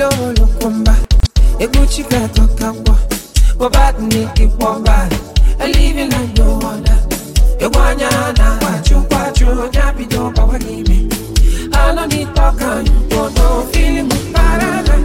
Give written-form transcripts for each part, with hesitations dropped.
Awilo lokomba, eguchika tokakwa, wabadni kipomba, a living like no other. Ewanyana, kwachu, nyapido pawagime. I don't need talk and you don't know, feeling good parana.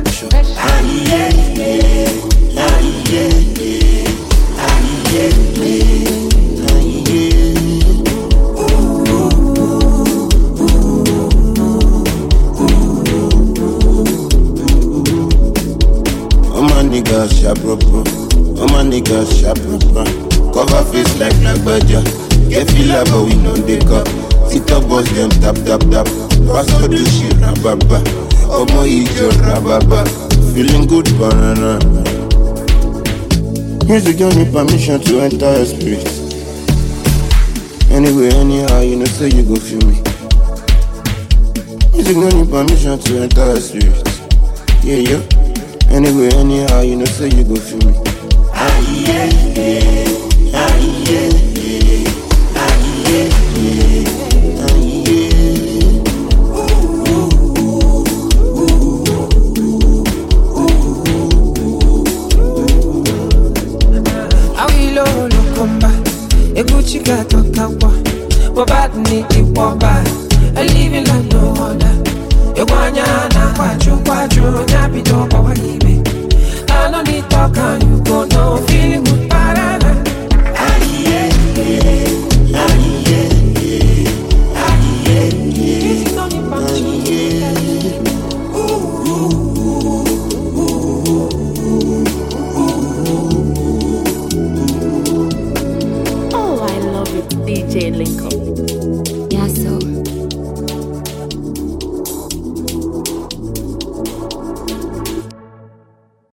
Niggas sharp proper, all my niggas sharp proper. Cover face like black badger. Get feel but we know they cup. Sit up boss them tap. Pastor do shit rababa. Omo ijo rababa. Feeling good banana. Music don't need permission to enter your spirit. Anyway, anyhow, you know say you go feel me. Music don't need permission to enter your spirit. Yeah. Anyway, anyhow, you know say you go feel me. Awilo lokomba, eguchika tokakwa, wabadni kipomba, a living like no other. Ewanyana, kwachu, nyapido pawagime. I don't need talk and you go no, feeling good parana. Oh, I love it, DJ Lincoln. Yeah, so